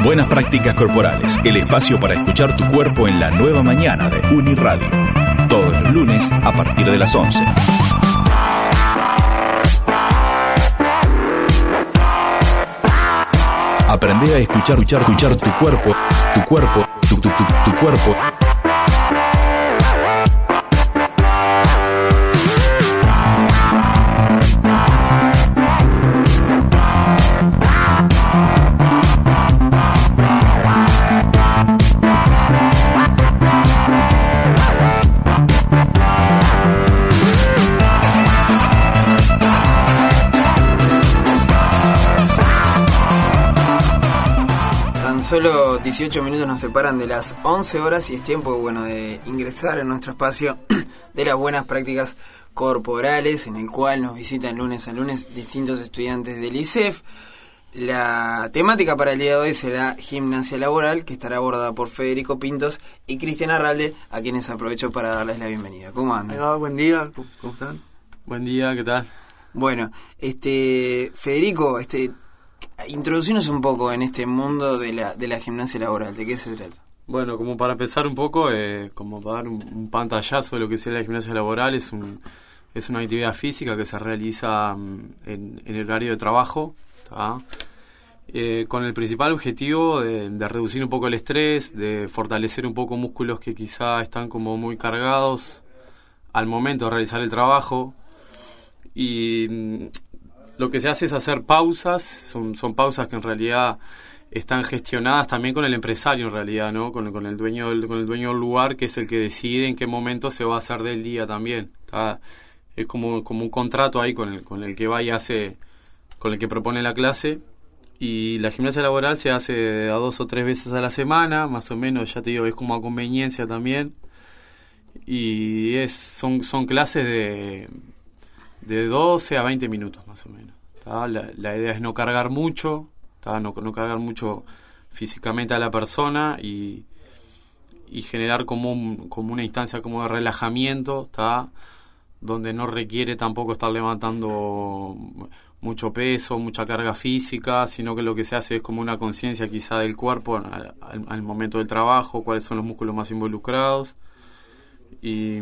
Buenas prácticas corporales, el espacio para escuchar tu cuerpo en la nueva mañana de Uniradio. Todos los lunes a partir de las 11. Aprende a escuchar tu cuerpo, tu cuerpo. Solo 18 minutos nos separan de las 11 horas y es tiempo, de ingresar en nuestro espacio de las buenas prácticas corporales, en el cual nos visitan lunes a lunes distintos estudiantes del ISEF. La temática para el día de hoy será gimnasia laboral, que estará abordada por Federico Pintos y Cristian Arralde, a quienes aprovecho para darles la bienvenida. ¿Cómo andan? Buen día, ¿cómo están? Buen día, ¿qué tal? Bueno, Federico, introducinos un poco en este mundo de la gimnasia laboral. ¿De qué se trata? Bueno, como para empezar un poco, como para dar un pantallazo de lo que es la gimnasia laboral, es una actividad física que se realiza en el horario de trabajo, con el principal objetivo de reducir un poco el estrés, de fortalecer un poco músculos que quizá están como muy cargados al momento de realizar el trabajo. Y lo que se hace es hacer pausas, son pausas que en realidad están gestionadas también con el empresario en realidad, ¿no? Con el dueño del lugar, que es el que decide en qué momento se va a hacer del día también. Es como un contrato ahí con el que va y hace, con el que propone la clase. Y la gimnasia laboral se hace a 2 o 3 veces a la semana, más o menos, ya te digo, es como a conveniencia también. Y son clases de 12 a 20 minutos más o menos. La idea es no cargar mucho, no cargar mucho físicamente a la persona y generar como una instancia como de relajamiento, donde no requiere tampoco estar levantando mucho peso, mucha carga física, sino que lo que se hace es como una conciencia quizá del cuerpo al momento del trabajo, cuáles son los músculos más involucrados y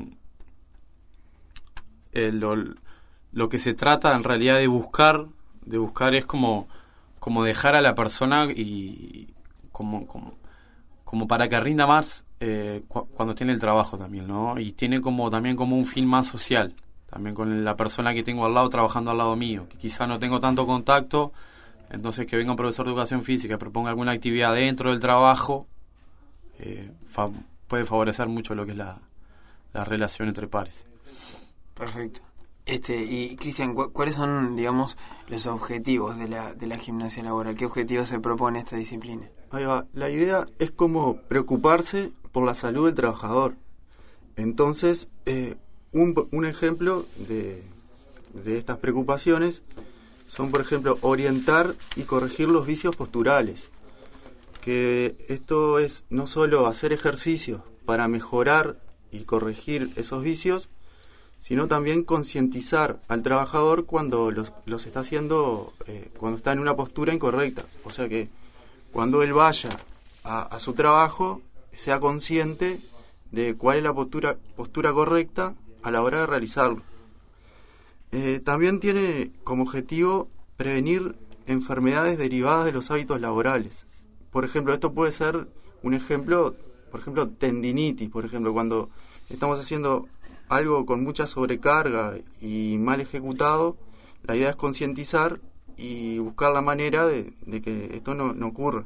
lo que se trata en realidad de buscar es como dejar a la persona y como para que rinda más cuando tiene el trabajo también, ¿no? Y tiene también como un fin más social, también con la persona que tengo al lado trabajando al lado mío, que quizá no tengo tanto contacto, entonces que venga un profesor de educación física y proponga alguna actividad dentro del trabajo, puede favorecer mucho lo que es la relación entre pares. Perfecto. Y Cristian, ¿cuáles son, digamos, los objetivos de la gimnasia laboral? ¿Qué objetivos se propone esta disciplina? Ahí va. La idea es como preocuparse por la salud del trabajador. Entonces, un ejemplo de estas preocupaciones son, por ejemplo, orientar y corregir los vicios posturales. Que esto es no solo hacer ejercicios para mejorar y corregir esos vicios, sino también concientizar al trabajador cuando los está haciendo, cuando está en una postura incorrecta. O sea que cuando él vaya a su trabajo, sea consciente de cuál es la postura correcta a la hora de realizarlo. También tiene como objetivo prevenir enfermedades derivadas de los hábitos laborales. Por ejemplo, esto puede ser un ejemplo, por ejemplo, tendinitis, por ejemplo, cuando estamos haciendo algo con mucha sobrecarga y mal ejecutado, la idea es concientizar y buscar la manera de que esto no ocurra.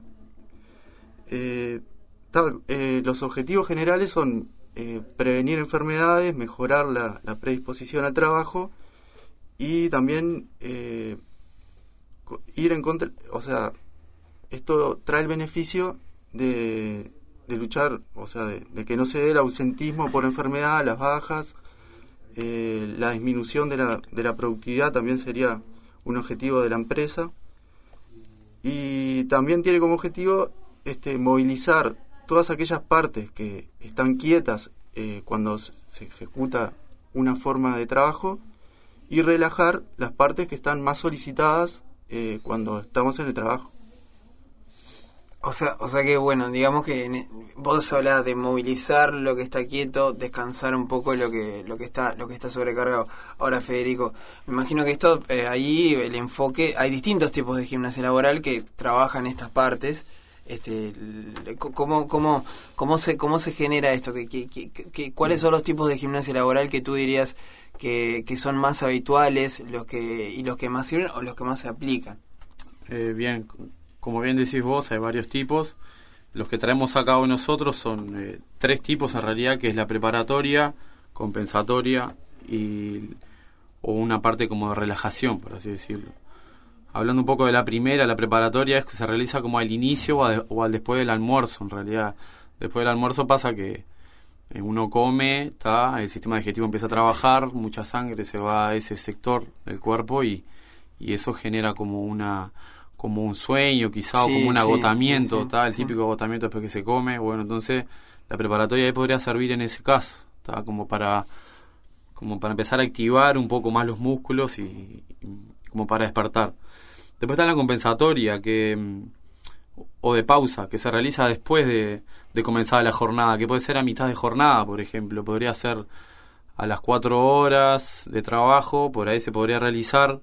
Los objetivos generales son prevenir enfermedades, mejorar la predisposición al trabajo y también ir en contra, o sea, esto trae el beneficio de luchar, o sea, de que no se dé el ausentismo por enfermedad, las bajas, la disminución de la productividad también sería un objetivo de la empresa. Y también tiene como objetivo movilizar todas aquellas partes que están quietas cuando se ejecuta una forma de trabajo y relajar las partes que están más solicitadas cuando estamos en el trabajo. O sea que bueno, digamos que vos hablás de movilizar lo que está quieto, descansar un poco lo que está sobrecargado. Ahora, Federico, me imagino que esto ahí el enfoque, hay distintos tipos de gimnasia laboral que trabajan estas partes. ¿Cómo se genera esto? ¿Cuáles son los tipos de gimnasia laboral que tú dirías que son más habituales, los que más sirven o los que más se aplican? Bien, como bien decís vos, hay varios tipos. Los que traemos a cabo nosotros son 3 tipos en realidad, que es la preparatoria, compensatoria o una parte como de relajación, por así decirlo. Hablando un poco de la primera, la preparatoria es que se realiza como al inicio o al después del almuerzo, en realidad. Después del almuerzo pasa que uno come, el sistema digestivo empieza a trabajar, mucha sangre se va a ese sector del cuerpo y eso genera como un sueño quizá, o como un agotamiento, el típico agotamiento después que se come. Bueno, entonces la preparatoria ahí podría servir en ese caso, como para empezar a activar un poco más los músculos y como para despertar. Después está la compensatoria o de pausa, que se realiza después de comenzar la jornada, que puede ser a mitad de jornada, por ejemplo. Podría ser a las 4 horas de trabajo, por ahí se podría realizar,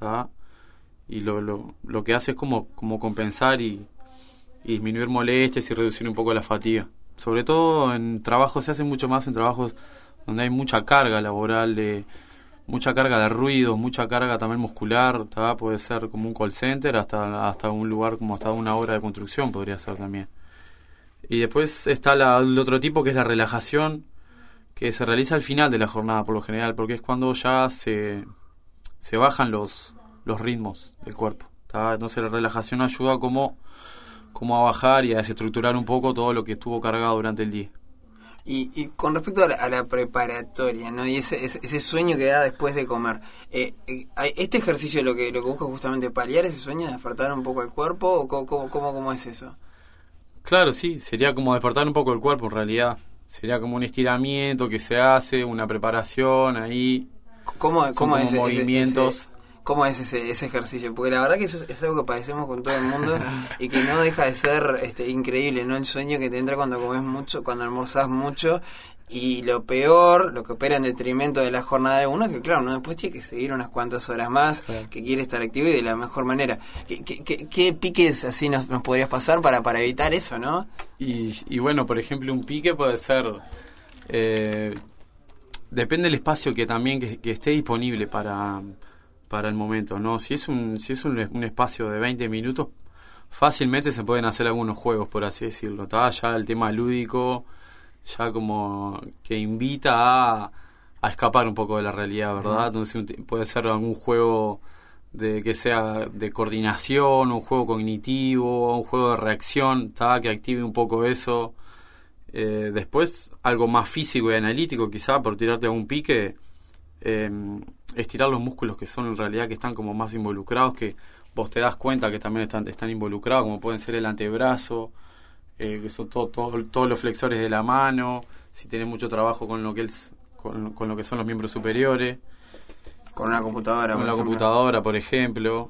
y lo que hace es como compensar y disminuir molestias y reducir un poco la fatiga. Sobre todo en trabajos, se hace mucho más en trabajos donde hay mucha carga laboral, mucha carga de ruido, mucha carga también muscular, puede ser como un call center hasta un lugar como hasta una obra de construcción podría ser también. Y después está el otro tipo, que es la relajación, que se realiza al final de la jornada por lo general, porque es cuando ya se bajan los ritmos del cuerpo, entonces la relajación ayuda como a bajar y a desestructurar un poco todo lo que estuvo cargado durante el día. Y con respecto a la preparatoria, ¿no? Y ese sueño que da después de comer, ¿este ejercicio lo que busca justamente paliar ese sueño, despertar un poco el cuerpo? ¿O cómo es eso? Claro, sí, sería como despertar un poco el cuerpo en realidad. Sería como un estiramiento que se hace, una preparación ahí. ¿Cómo es movimientos? ¿Cómo es ese ejercicio? Porque la verdad que eso es algo que padecemos con todo el mundo y que no deja de ser increíble, ¿no? El sueño que te entra cuando comes mucho, cuando almorzás mucho, y lo peor, lo que opera en detrimento de la jornada de uno, es que claro, uno después tiene que seguir unas cuantas horas más, claro, que quiere estar activo y de la mejor manera. ¿Qué piques así nos podrías pasar para evitar eso, no? Y bueno, por ejemplo, un pique puede ser... depende del espacio que también que esté disponible para el momento, ¿no? Si es un espacio de 20 minutos, fácilmente se pueden hacer algunos juegos, por así decirlo, ya el tema lúdico, ya como que invita a escapar un poco de la realidad, ¿verdad? Entonces puede ser algún juego que sea de coordinación, un juego cognitivo, un juego de reacción, que active un poco eso. Después, algo más físico y analítico, quizá, por tirarte a un pique, estirar los músculos que son en realidad, que están como más involucrados, que vos te das cuenta que también están involucrados, como pueden ser el antebrazo, que son todos los flexores de la mano, si tenés mucho trabajo con lo que son los miembros superiores, con una computadora, por ejemplo,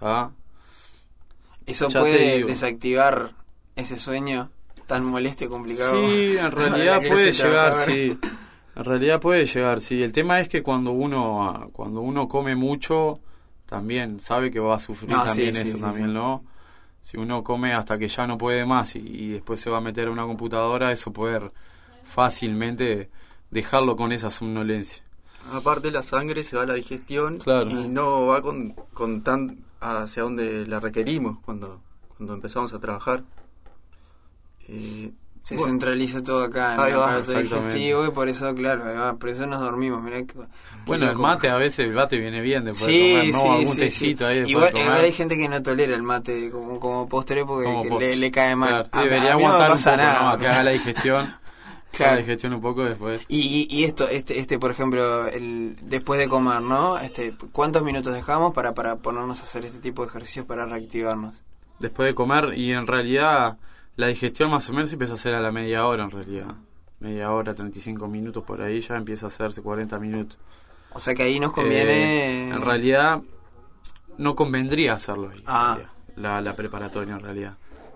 eso ya puede desactivar ese sueño tan molesto y complicado. Sí, en realidad puede llegar, sí. En realidad puede llegar, sí. El tema es que cuando uno come mucho, también sabe que va a sufrir ¿no? Si uno come hasta que ya no puede más y después se va a meter a una computadora, eso puede fácilmente dejarlo con esa somnolencia. Aparte, la sangre se va a la digestión, claro, y no va con tan hacia donde la requerimos cuando empezamos a trabajar. Se centraliza todo acá en el aparato digestivo y por eso, claro, por eso nos dormimos. Mirá bueno, el mate a veces, el mate viene bien después de comer, ¿no? Algún tecito ahí después igual hay gente que no tolera el mate como postre porque le cae mal. Claro, debería aguantar no un poco, nada, ¿no? Que haga la digestión. Claro. La digestión un poco después. Y esto, por ejemplo, después de comer, ¿no? ¿Cuántos minutos dejamos para ponernos a hacer este tipo de ejercicios para reactivarnos? Después de comer, y en realidad... La digestión más o menos empieza a hacer a la media hora en realidad. Media hora, 35 minutos por ahí, ya empieza a hacerse 40 minutos. O sea que ahí nos conviene... en realidad no convendría hacerlo ahí. La preparatoria en realidad.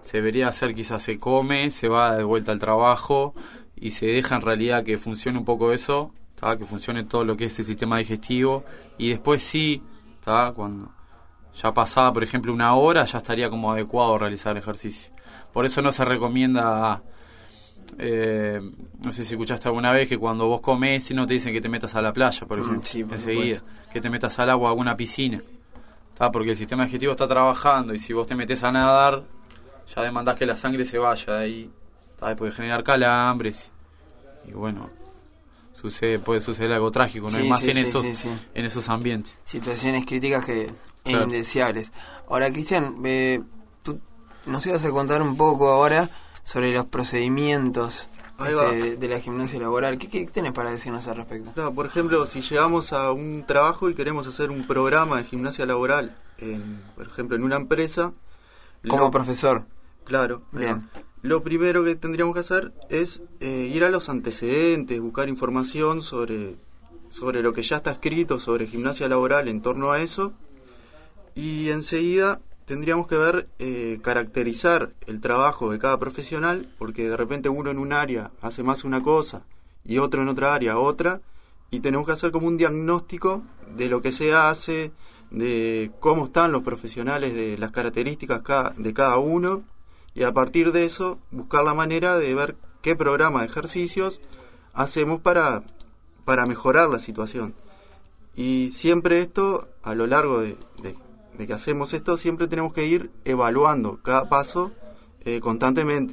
se debería hacer, quizás se come, se va de vuelta al trabajo y se deja en realidad que funcione un poco eso, ¿tá? Que funcione todo lo que es el sistema digestivo, y después sí, ¿tá? Cuando ya pasada, por ejemplo, 1 hora, ya estaría como adecuado realizar ejercicio. Por eso no se recomienda, no sé si escuchaste alguna vez, que cuando vos comés, si no te dicen que te metas a la playa, por ejemplo, Sí, por enseguida, supuesto. que te metas al agua, a alguna piscina, ¿tá? Porque el sistema digestivo está trabajando, y si vos te metes a nadar, ya demandás que la sangre se vaya de ahí, ¿tá? Puede generar calambres, y bueno, puede suceder algo trágico, ¿no? Sí, Y más sí, en sí, esos, sí, sí. en esos ambientes. Situaciones críticas que Claro. indeseables. Ahora, Cristian, tú nos ibas a contar un poco ahora sobre los procedimientos Ahí va. de la gimnasia laboral. ¿Qué tenés para decirnos al respecto? Claro, por ejemplo, si llegamos a un trabajo y queremos hacer un programa de gimnasia laboral, por ejemplo, en una empresa... Como profesor. Claro. Bien. Lo primero que tendríamos que hacer es ir a los antecedentes, buscar información sobre lo que ya está escrito sobre gimnasia laboral en torno a eso, y enseguida tendríamos que ver, caracterizar el trabajo de cada profesional, porque de repente uno en un área hace más una cosa y otro en otra área otra, y tenemos que hacer como un diagnóstico de lo que se hace, de cómo están los profesionales, de las características de cada uno, y a partir de eso buscar la manera de ver qué programa de ejercicios hacemos para mejorar la situación. Y siempre esto, a lo largo de que hacemos esto, siempre tenemos que ir evaluando cada paso constantemente.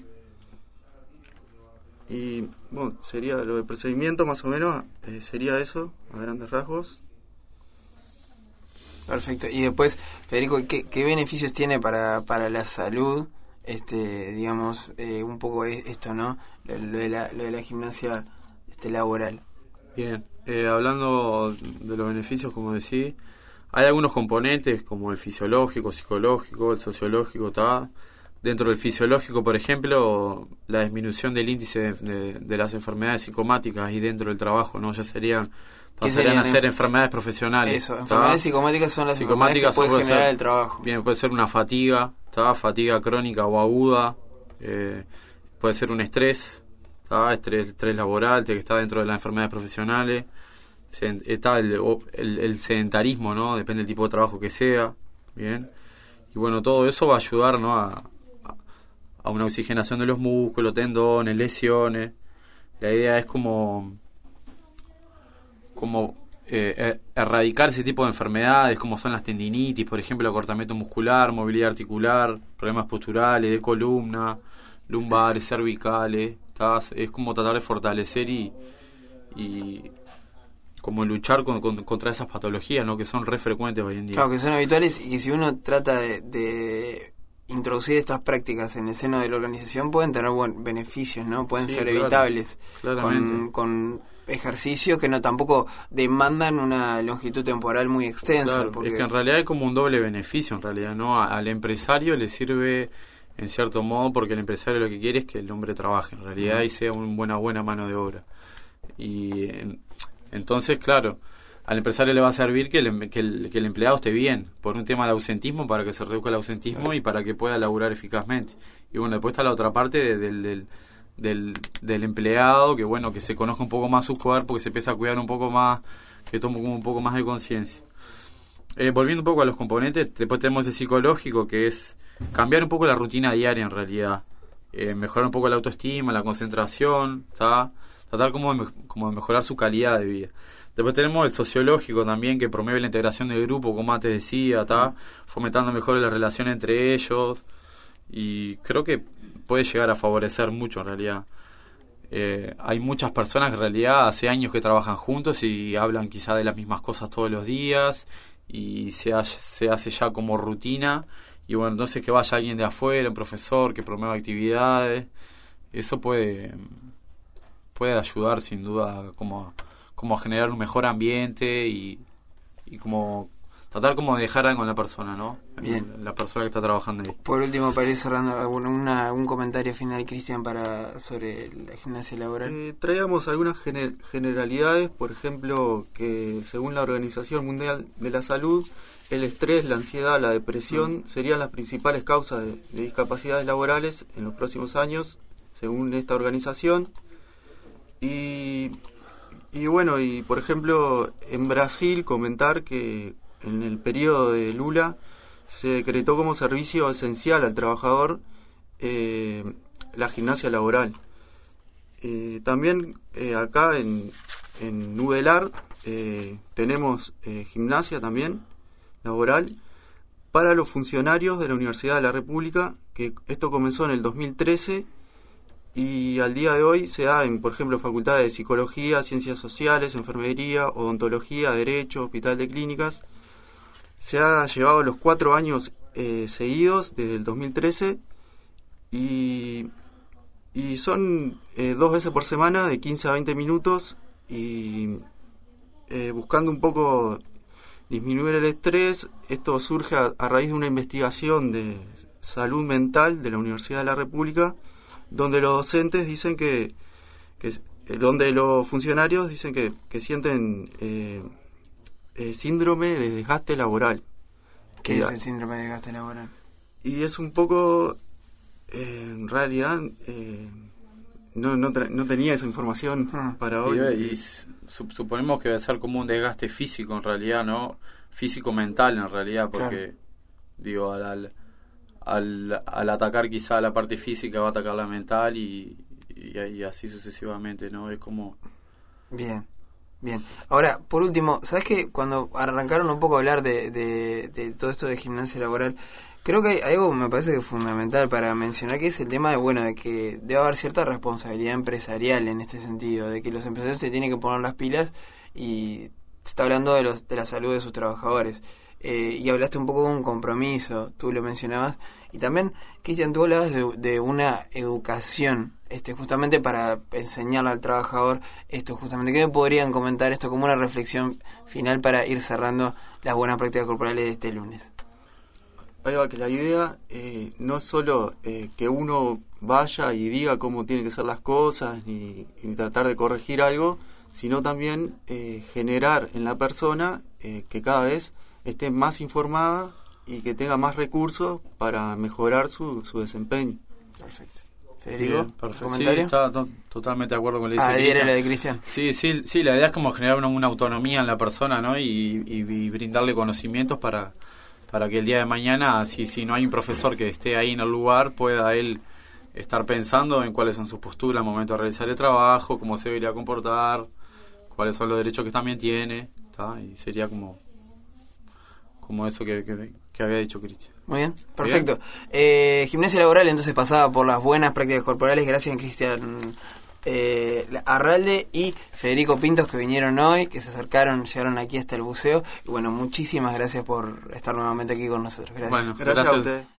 Y bueno, sería lo del procedimiento más o menos, sería eso, a grandes rasgos. Perfecto. Y después, Federico, ¿qué beneficios tiene para la salud? Digamos, un poco esto, ¿no? Lo de la gimnasia laboral. Bien, hablando de los beneficios, como decís, hay algunos componentes como el fisiológico, psicológico, el sociológico, ¿tá? Dentro del fisiológico, por ejemplo, la disminución del índice de las enfermedades psicomáticas y dentro del trabajo, ¿no? Ya pasarían a ser enfermedades profesionales. Eso, ¿tá? enfermedades psicomáticas son las enfermedades que puede generar el trabajo. Bien, puede ser una fatiga, ¿tá? Fatiga crónica o aguda, puede ser un estrés, ¿tá? Estrés laboral, que está dentro de las enfermedades profesionales. Está el sedentarismo, ¿no? Depende del tipo de trabajo que sea. Bien. Y bueno, todo eso va a ayudar, ¿no? a una oxigenación de los músculos, tendones, lesiones. La idea es como erradicar ese tipo de enfermedades, como son las tendinitis, por ejemplo, acortamiento muscular, movilidad articular, problemas posturales, de columna, lumbares, cervicales. ¿Tá? Es como tratar de fortalecer y como luchar contra esas patologías, ¿no? Que son re frecuentes hoy en día. Claro, que son habituales, y que si uno trata de introducir estas prácticas en el seno de la organización, pueden tener beneficios, ¿no? Pueden ser evitables con ejercicios que no tampoco demandan una longitud temporal muy extensa. Claro, porque es que en realidad hay como un doble beneficio, en realidad, ¿no? Al empresario le sirve en cierto modo, porque el empresario lo que quiere es que el hombre trabaje, en realidad, y sea una buena mano de obra. Y entonces, claro, al empresario le va a servir que el empleado esté bien, por un tema de ausentismo, para que se reduzca el ausentismo y para que pueda laburar eficazmente. Y bueno, después está la otra parte del empleado, que bueno, que se conozca un poco más su cuerpo, que se empiece a cuidar un poco más, que tome como un poco más de conciencia. Volviendo un poco a los componentes, después tenemos el psicológico, que es cambiar un poco la rutina diaria, en realidad. Mejorar un poco la autoestima, la concentración, ¿tá? Tratar como de mejorar su calidad de vida. Después tenemos el sociológico también, que promueve la integración del grupo, como antes decía, ¿tá? Fomentando mejor la relación entre ellos, y creo que puede llegar a favorecer mucho, en realidad. Hay muchas personas que en realidad hace años que trabajan juntos y hablan quizá de las mismas cosas todos los días, y se hace ya como rutina, y bueno, entonces que vaya alguien de afuera, un profesor que promueva actividades, eso puede ayudar sin duda como a generar un mejor ambiente y como tratar como de dejar algo en la persona, ¿no? Bien. La persona que está trabajando ahí. Por último, para ir cerrando, algún comentario final, Cristian, sobre la gimnasia laboral. Traíamos algunas generalidades, por ejemplo, que según la Organización Mundial de la Salud, el estrés, la ansiedad, la depresión serían las principales causas de discapacidades laborales en los próximos años, según esta organización. Y bueno, y por ejemplo, en Brasil comentar que en el periodo de Lula se decretó como servicio esencial al trabajador la gimnasia laboral. También acá en Nudelar tenemos gimnasia también laboral para los funcionarios de la Universidad de la República, que esto comenzó en el 2013 y al día de hoy se da en, por ejemplo, facultades de Psicología, Ciencias Sociales, Enfermería, Odontología, Derecho, Hospital de Clínicas. Se ha llevado los 4 años seguidos desde el 2013 y son 2 veces por semana de 15 a 20 minutos y buscando un poco disminuir el estrés. Esto surge a raíz de una investigación de salud mental de la Universidad de la República, donde los docentes dicen donde los funcionarios dicen que sienten síndrome de desgaste laboral. ¿Qué es el síndrome de desgaste laboral? Y es un poco, en realidad, no tenía esa información para hoy. Y suponemos que debe ser como un desgaste físico en realidad, ¿no? Físico-mental en realidad, porque, claro, digo, al atacar quizá la parte física va a atacar la mental y así sucesivamente, ¿no? Es como... Bien. Ahora, por último, ¿sabes qué? Cuando arrancaron un poco a hablar de todo esto de gimnasia laboral, creo que hay algo que me parece que es fundamental para mencionar, que es el tema de que debe haber cierta responsabilidad empresarial en este sentido, de que los empresarios se tienen que poner las pilas y se está hablando de la salud de sus trabajadores. Y hablaste un poco de un compromiso, tú lo mencionabas, y también, Cristian, tú hablabas de una educación, justamente para enseñarle al trabajador justamente. ¿Qué me podrían comentar esto como una reflexión final para ir cerrando las buenas prácticas corporales de este lunes? Ahí va, que la idea no es solo que uno vaya y diga cómo tienen que ser las cosas y tratar de corregir algo, sino también generar en la persona que cada vez esté más informada y que tenga más recursos para mejorar su desempeño. Perfecto. Federico, perfecto. ¿comentario? Sí, está totalmente de acuerdo con lo que dice Cristian. Era la de Cristian. Sí, la idea es como generar una autonomía en la persona, ¿no? Y brindarle conocimientos para que el día de mañana, si no hay un profesor que esté ahí en el lugar, pueda él estar pensando en cuáles son sus posturas al momento de realizar el trabajo, cómo se debería comportar, cuáles son los derechos que también tiene, ¿tá? Y sería como eso que había dicho Cristian. Muy bien, perfecto. Gimnasia laboral entonces pasaba por las buenas prácticas corporales, gracias a Cristian Arralde y Federico Pintos, que vinieron hoy, que se acercaron, llegaron aquí hasta el buceo. Y bueno, muchísimas gracias por estar nuevamente aquí con nosotros. Gracias. Bueno, gracias a ustedes.